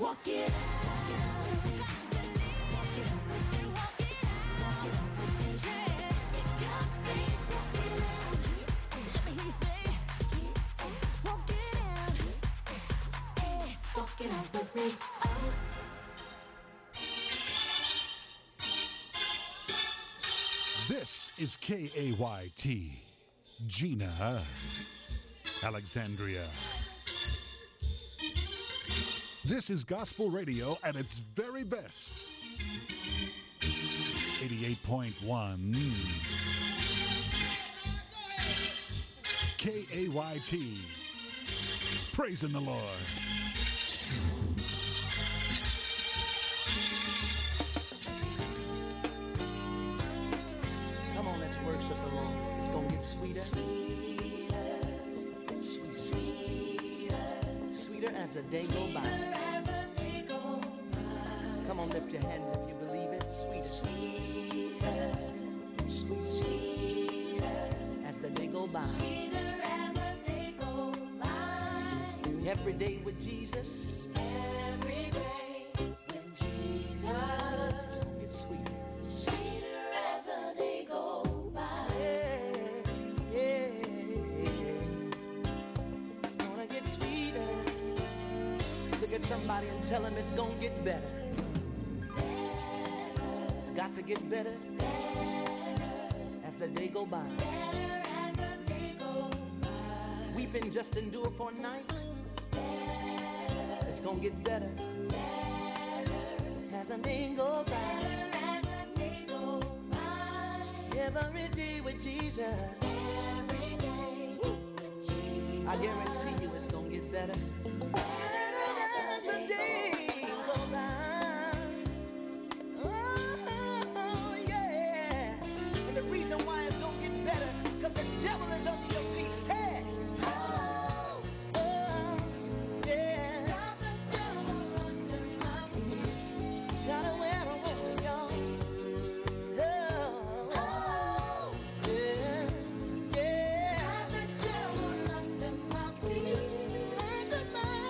Walk it out. Walk it out with me. Walk it out with me. Walk it out with me. Yeah. You got faith. Walk it out. Let me hear you say, walk it out. Walk it out with me. Oh. This is KAYT, Gina, Alexandria. This is gospel radio at its very best. 88.1 KAYT. Praising the Lord. Come on, let's worship the Lord. It's gonna get sweeter. Sweeter as the day go by. Come on, lift your hands if you believe it. Sweeter. As the day go by. Every day with Jesus. Every day with Jesus. It's gonna get sweeter. Sweeter as the day go by. Gonna get sweeter. Look at somebody and tell them it's gonna get better. It's got to get better as the day go by. Weeping just endure for a night. It's gonna get better as a day go by. Every day with Jesus. I guarantee you it's gonna get better as the day go by. Oh yeah. And the reason why it's gonna get better, cause the devil is under your feet. Say, gotta wear a woman, y'all. Got the devil under my feet. Under my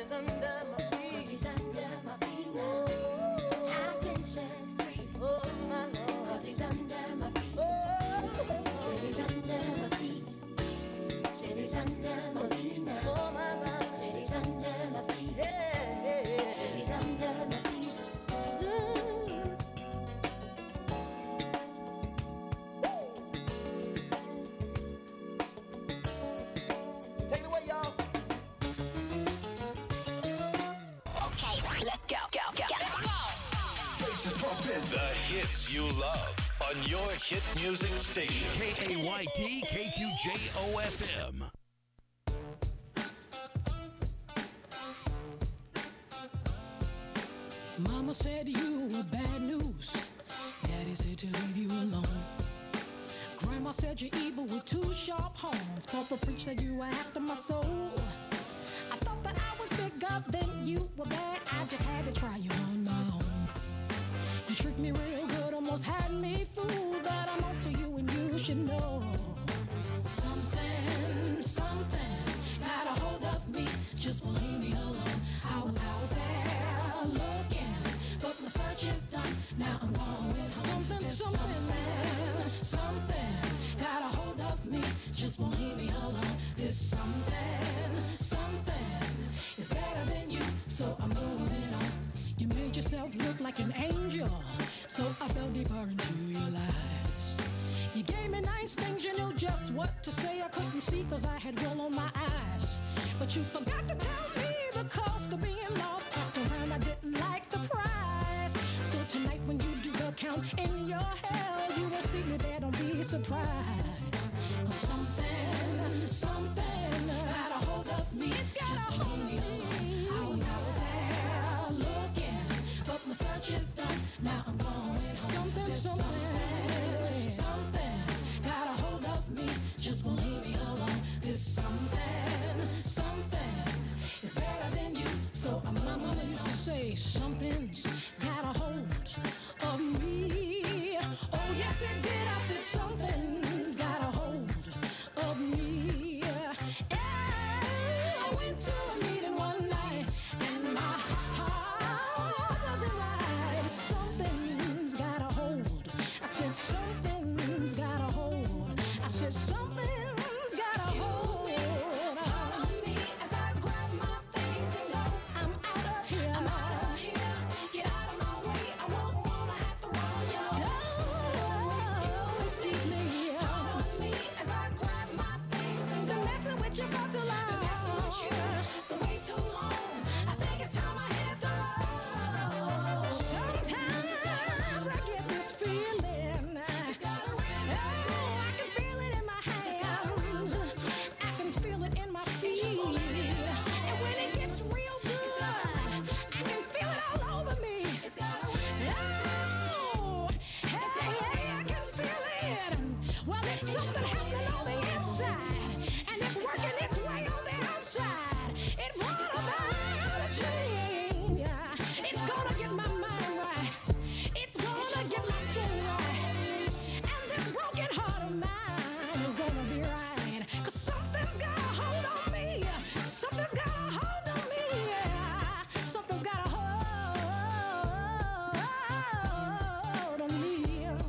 is under my feet. 'Cause he's under my feet now. I've been set free. Oh, my Lord. 'Cause he's under my feet. Oh, said he's under my feet. Said he's under my feet now. Oh, my Lord. Said he's under my feet. Yeah, yeah. Said he's under my feet. Take it away, y'all. Okay, let's go. Let's go. The hits you love on your hit music station. KAYT KQJO FM. Mama said you were bad news. Daddy said to leave you alone. Grandma said you're evil with two sharp horns. Papa preached that you were after my soul. I thought that I was bigger than you were bad. I just had to try you on my own. You tricked me real good, almost had me fooled. But I'm on to you and you should know. Something got a hold of me. Just won't leave me alone. I was out there looking, but my search is done. Now I'm going home. Something got a hold of me. Just won't leave me alone. This something is better than you. So I'm moving on. You made yourself look like an angel, so I fell deeper into your lies. You gave me nice things, you knew just what to say. I couldn't see 'cause I had wool on my eyes. But you forgot to tell me the cost of being lost. Asked around, I didn't like the price. So tonight when you do the count in your hell, you won't see me there, don't be surprised. Something got a hold of me. It's got just a hold of me. I was out there looking, but my search is done. Now I'm going home. Something got a hold of me. Just won't leave me alone. This something is better than you. So my mama used to say something's got a hold of me. Oh yes it did. I said something's got a hold of me. I went to a meeting one night and my heart wasn't right. Something's got a hold. I said something's got a hold. I said something's got a hold. Follow me as I grab my things and go. I'm out of here. Get out of my way. I won't wanna have to run you. Excuse me. Follow me as I grab my things and go. Been messing with you for too long. Been messing with you for way too long. I think it's time I hit the road. Sometimes I get this feeling. It's got a ring. Oh, I can feel it in my hands. It's got a ring. I can feel it in my feet. And when it gets real good, I can feel it all over me. It's got a ring. Oh, hey, I can feel it. Well, there's something happening on the inside, and it's working its way on the outside. It brought about a change. It's gonna get my mind right. It's gonna get my soul right. And this broken heart of mine is gonna be right. 'Cause something's got a hold on me. Something's got a hold on me. Something's got a hold on me.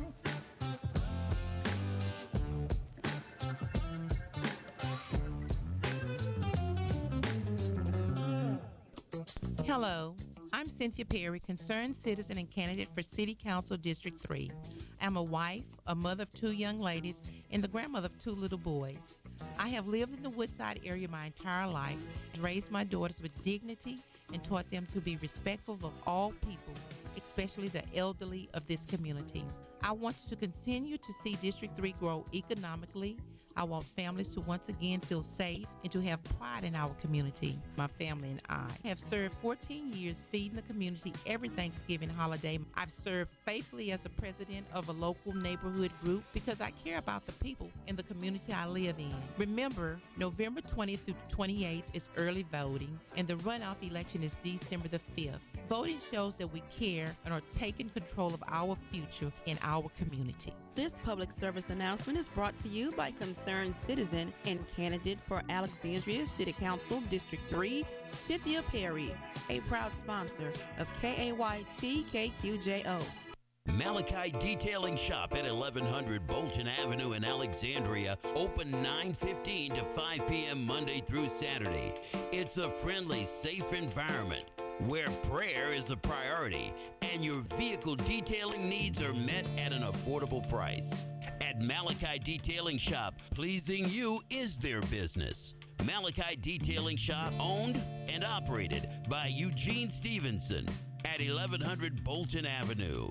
Hello, I'm Cynthia Perry, concerned citizen and candidate for City Council District 3. I'm a wife, a mother of 2 young ladies, and the grandmother of 2 little boys. I have lived in the Woodside area my entire life, raised my daughters with dignity, and taught them to be respectful of all people, especially the elderly of this community. I want to continue to see District 3 grow economically. I want families to once again feel safe and to have pride in our community. My family and I have served 14 years feeding the community every Thanksgiving holiday. I've served faithfully as a president of a local neighborhood group because I care about the people in the community I live in. Remember, November 20th through 28th is early voting, and the runoff election is December the 5th. Voting shows that we care and are taking control of our future in our community. This public service announcement is brought to you by Concerned Citizen and candidate for Alexandria City Council District 3, Cynthia Perry, a proud sponsor of KAYT KQJO. Malachi Detailing Shop at 1100 Bolton Avenue in Alexandria, open 9:15 to 5 p.m. Monday through Saturday. It's a friendly, safe environment where prayer is a priority and your vehicle detailing needs are met at an affordable price. At Malachi Detailing Shop, pleasing you is their business. Malachi Detailing Shop, owned and operated by Eugene Stevenson at 1100 Bolton Avenue.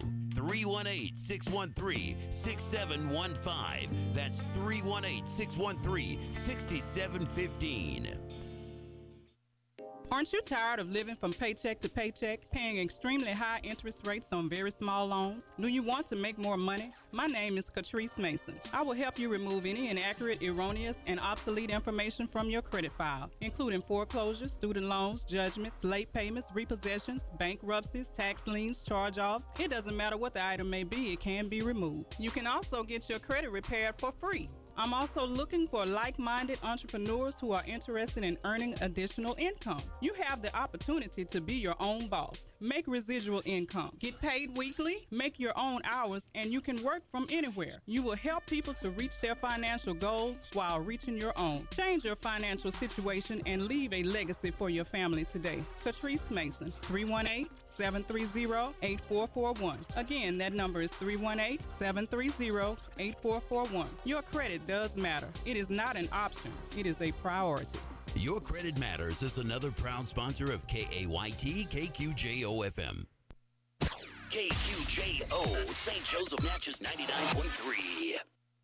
318-613-6715. That's 318-613-6715. Aren't you tired of living from paycheck to paycheck, paying extremely high interest rates on very small loans? Do you want to make more money? My name is Catrice Mason. I will help you remove any inaccurate, erroneous, and obsolete information from your credit file, including foreclosures, student loans, judgments, late payments, repossessions, bankruptcies, tax liens, charge-offs. It doesn't matter what the item may be, it can be removed. You can also get your credit repaired for free. I'm also looking for like-minded entrepreneurs who are interested in earning additional income. You have the opportunity to be your own boss. Make residual income. Get paid weekly, make your own hours, and you can work from anywhere. You will help people to reach their financial goals while reaching your own. Change your financial situation and leave a legacy for your family today. Catrice Mason, 318-730-8441. Again, that number is 318-730-8441. Your credit does matter. It is not an option. It is a priority. Your Credit Matters is another proud sponsor of KAYT KQJO FM. KQJO, St. Joseph Natchez 99.3.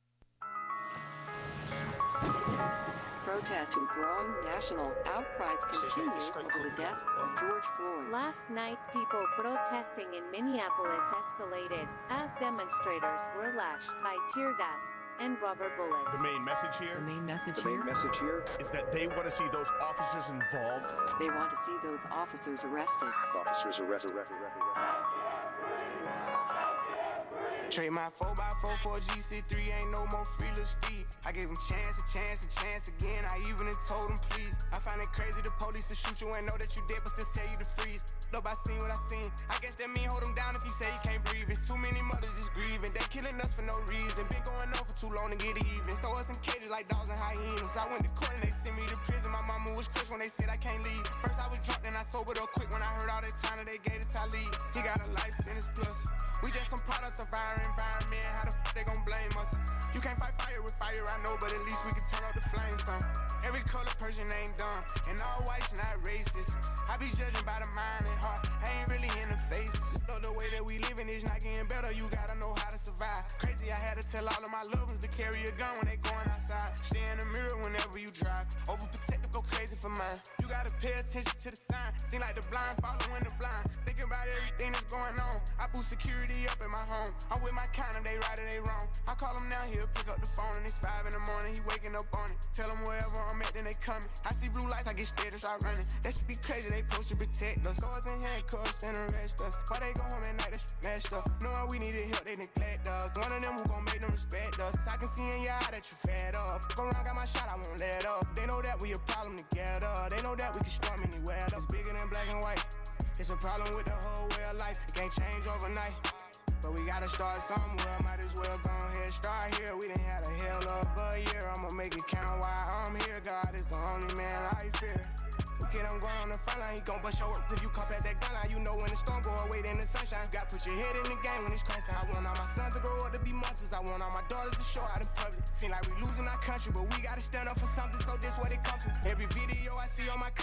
Protest and growing national outcries continue over the death of George Floyd. Last night, people protesting in Minneapolis escalated as demonstrators were lashed by tear gas and rubber bullets. The main message here? The main message here Is that they want to see those officers involved. They want to see those officers arrested. Officers arrested. Trade my 4x4 for a GC3, ain't no more free little Steve. I gave him chance again, I even told him please. I find it crazy the police will shoot you and know that you dead but still tell you to freeze. Look, I seen what I seen, I guess that mean hold him down if he say he can't breathe. It's too many mothers just grieving, they killing us for no reason. Been going on for too long to get even. Throw us in cages like dogs and hyenas. I went to court and they sent me to prison, my mama was crushed when they said I can't leave. First I was drunk, then I sobered up quick when I heard all that time that they gave to Talib. He got a life sentence plus. We just some products of our environment. How the f they gon' blame us? You can't fight fire with fire, I know, but at least we can turn up the flames some. Every color person ain't dumb, and all whites not racist. I be judging by the mind and heart, I ain't really in the faces. Though the way that we living is not getting better, you gotta know how to survive. Crazy, I had to tell all of my loved ones to carry a gun when they going outside. Stay in the mirror whenever you drive. Overprotective, go crazy for mine. You gotta pay attention to the sign. Seem like the blind following the blind. Thinking about everything that's going on. I boost security up in my home. I'm with my kind of, they right or they wrong. I call him now, he'll pick up the phone and it's 5 in the morning. He waking up on it. Tell him wherever I'm at, then they coming. I see blue lights, I get scared and start running. That should be crazy, they supposed to protect us. Swords and handcuffs and arrest us. Why they go home at night, that's messed up. Knowing we needed help, they neglect us. One of them who gon' make them respect us. I can see in your eye that you fed up. Go around, got my shot, I won't let up. They know that we a problem together. They know that we can storm anywhere. It's bigger than black and white. It's a problem with the whole way of life. It can't change overnight. But we gotta start somewhere, might as well go ahead, start here. We done had a hell of a year, I'ma make it count while I'm here. God is the only man I fear. Kid, I'm going on the front line, he gon' bust your work if you come at that gun line. You know when the storm go away, then the sunshine. Got put your head in the game when it's crunch time. I want all my sons to grow up to be monsters. I want all my daughters to show out in public. Seem like we losing our country, but we gotta stand up for something, so this what it comes to. Every video I see on my